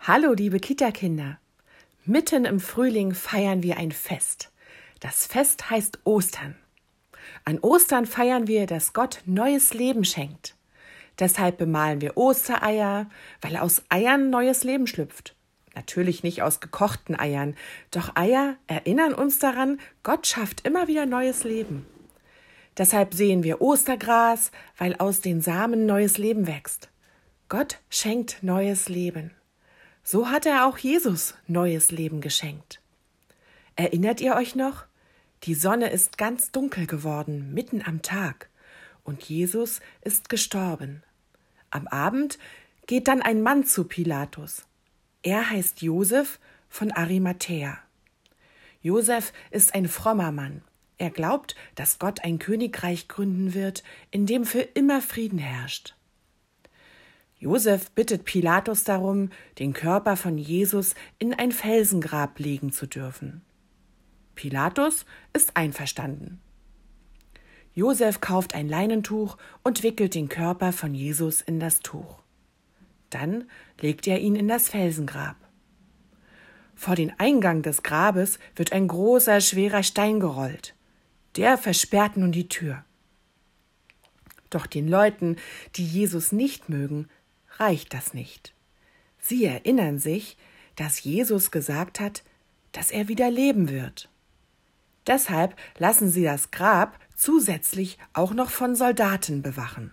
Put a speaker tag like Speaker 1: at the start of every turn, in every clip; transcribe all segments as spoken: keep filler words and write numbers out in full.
Speaker 1: Hallo, liebe Kita-Kinder! Mitten im Frühling feiern wir ein Fest. Das Fest heißt Ostern. An Ostern feiern wir, dass Gott neues Leben schenkt. Deshalb bemalen wir Ostereier, weil aus Eiern neues Leben schlüpft. Natürlich nicht aus gekochten Eiern, doch Eier erinnern uns daran, Gott schafft immer wieder neues Leben. Deshalb sehen wir Ostergras, weil aus den Samen neues Leben wächst. Gott schenkt neues Leben. So hat er auch Jesus neues Leben geschenkt. Erinnert ihr euch noch? Die Sonne ist ganz dunkel geworden, mitten am Tag, und Jesus ist gestorben. Am Abend geht dann ein Mann zu Pilatus. Er heißt Josef von Arimathäa. Josef ist ein frommer Mann. Er glaubt, dass Gott ein Königreich gründen wird, in dem für immer Frieden herrscht. Josef bittet Pilatus darum, den Körper von Jesus in ein Felsengrab legen zu dürfen. Pilatus ist einverstanden. Josef kauft ein Leinentuch und wickelt den Körper von Jesus in das Tuch. Dann legt er ihn in das Felsengrab. Vor den Eingang des Grabes wird ein großer, schwerer Stein gerollt. Der versperrt nun die Tür. Doch den Leuten, die Jesus nicht mögen, reicht das nicht. Sie erinnern sich, dass Jesus gesagt hat, dass er wieder leben wird. Deshalb lassen sie das Grab zusätzlich auch noch von Soldaten bewachen.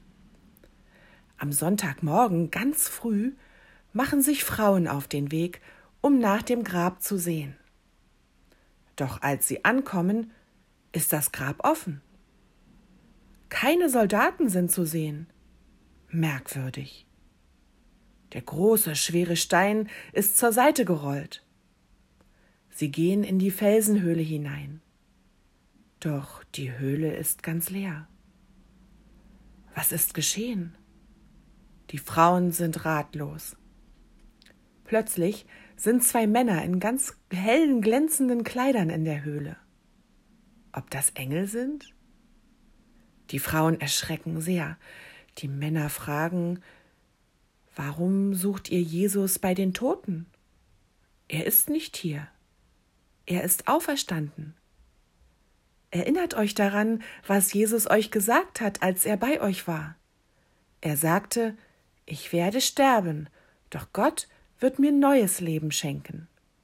Speaker 1: Am Sonntagmorgen ganz früh machen sich Frauen auf den Weg, um nach dem Grab zu sehen. Doch als sie ankommen, ist das Grab offen. Keine Soldaten sind zu sehen. Merkwürdig. Der große, schwere Stein ist zur Seite gerollt. Sie gehen in die Felsenhöhle hinein. Doch die Höhle ist ganz leer. Was ist geschehen? Die Frauen sind ratlos. Plötzlich sind zwei Männer in ganz hellen, glänzenden Kleidern in der Höhle. Ob das Engel sind? Die Frauen erschrecken sehr. Die Männer fragen, warum sucht ihr Jesus bei den Toten? Er ist nicht hier. Er ist auferstanden. Erinnert euch daran, was Jesus euch gesagt hat, als er bei euch war. Er sagte, ich werde sterben, doch Gott wird mir neues Leben schenken.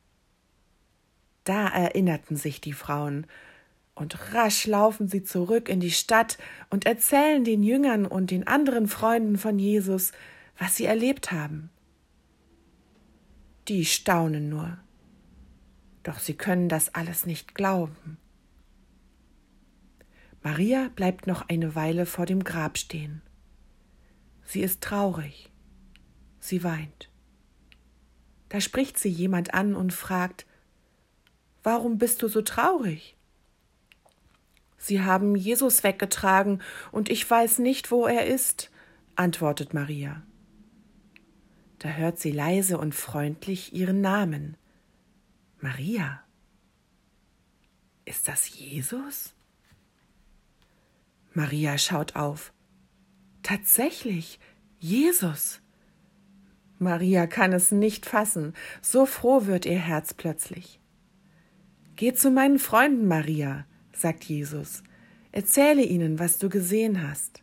Speaker 1: Da erinnerten sich die Frauen, und rasch laufen sie zurück in die Stadt und erzählen den Jüngern und den anderen Freunden von Jesus, was sie erlebt haben. Die staunen nur. Doch sie können das alles nicht glauben. Maria bleibt noch eine Weile vor dem Grab stehen. Sie ist traurig. Sie weint. Da spricht sie jemand an und fragt, »Warum bist du so traurig?« »Sie haben Jesus weggetragen, und ich weiß nicht, wo er ist«, antwortet Maria. Da hört sie leise und freundlich ihren Namen. Maria. Ist das Jesus? Maria schaut auf. Tatsächlich, Jesus. Maria kann es nicht fassen, so froh wird ihr Herz plötzlich. Geh zu meinen Freunden, Maria, sagt Jesus. Erzähle ihnen, was du gesehen hast.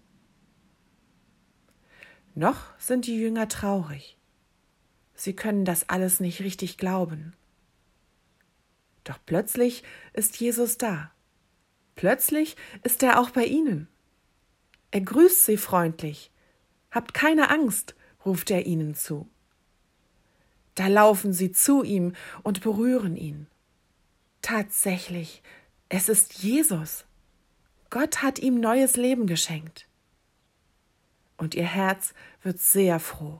Speaker 1: Noch sind die Jünger traurig. Sie können das alles nicht richtig glauben. Doch plötzlich ist Jesus da. Plötzlich ist er auch bei ihnen. Er grüßt sie freundlich. Habt keine Angst, ruft er ihnen zu. Da laufen sie zu ihm und berühren ihn. Tatsächlich, es ist Jesus. Gott hat ihm neues Leben geschenkt. Und ihr Herz wird sehr froh.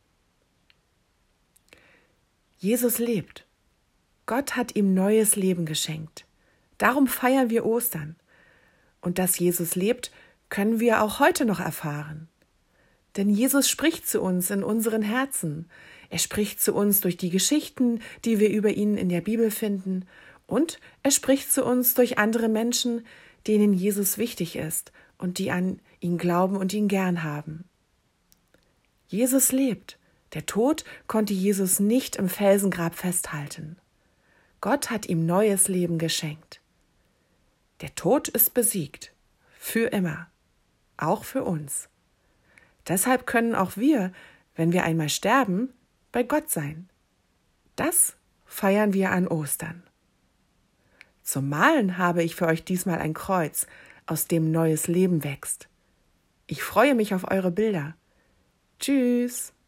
Speaker 1: Jesus lebt. Gott hat ihm neues Leben geschenkt. Darum feiern wir Ostern. Und dass Jesus lebt, können wir auch heute noch erfahren. Denn Jesus spricht zu uns in unseren Herzen. Er spricht zu uns durch die Geschichten, die wir über ihn in der Bibel finden. Und er spricht zu uns durch andere Menschen, denen Jesus wichtig ist und die an ihn glauben und ihn gern haben. Jesus lebt. Der Tod konnte Jesus nicht im Felsengrab festhalten. Gott hat ihm neues Leben geschenkt. Der Tod ist besiegt, für immer, auch für uns. Deshalb können auch wir, wenn wir einmal sterben, bei Gott sein. Das feiern wir an Ostern. Zum Malen habe ich für euch diesmal ein Kreuz, aus dem neues Leben wächst. Ich freue mich auf eure Bilder. Tschüss!